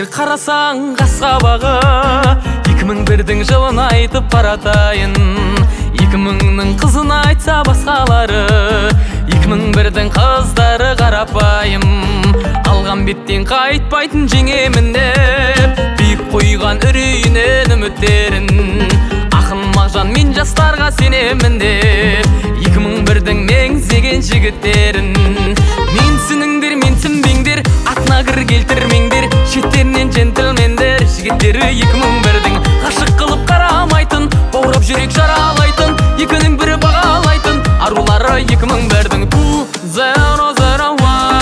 бір қарасаң қас-қабағы 2001-дің жылын айтып баратайын 2000-ның қызын айтса басқалары 2001-дің қыздары қарапайым алған беттен қайтпайтын жеңемін деп биік қойған үрейінен үміттерін ақын мағжан мен жастарға сенемін деп 2001-дің меңзеген жігіттерін менсініңдер менсінбеңдер атына кір келтірмеңдер шеттерінен джентльмендер жігіттері 2001-дің ғашық қылып қарамайтын баурап жүрек жаралайтын екінің бірі бағалайтын арулары 2001-дің 2001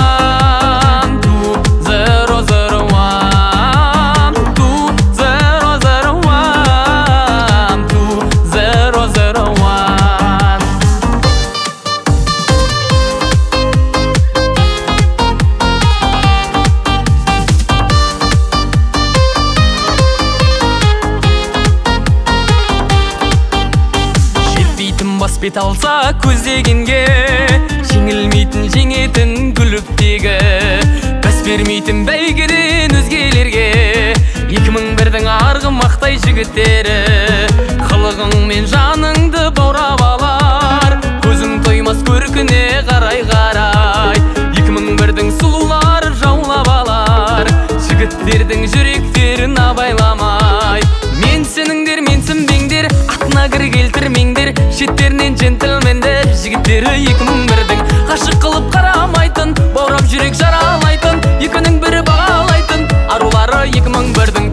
бас бет алса көздегенге жеңілмейтін жеңетін күліптегі бәс бермейтін бәйгеден өзгелерге 2001-дің арғымақтай жігіттері қылығың мен жаныңды баурап алар көзің тоймас көркіне қарай 2001-дің сұлулары жаулап алар жігіттердің жүректерін абайламай менсініңдер менсінбеңдер атына кір келтірмеңдер шеттерінен джентльмендер жігіттері 2001-дің ғашық қылып қарамайтын баурап жүрек жаралайтын екінің бірі бағалайтын арулары 2001-дің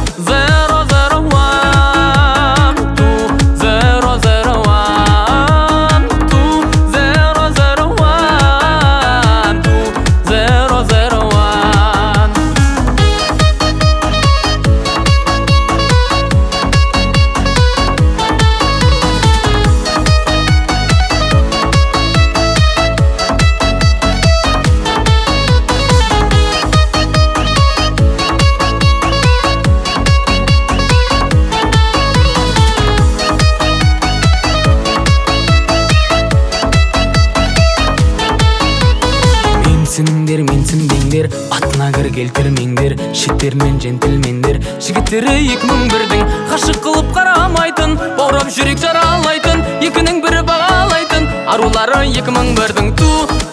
2001-дің менсінбеңдер атына кір келтірмеңдер шеттерінен джентльмендер жігіттері 2001-дің ғашық қылып қарамайтын баурап жүрек жаралайтын екінің бірі бағалайтын арулары 2001-дің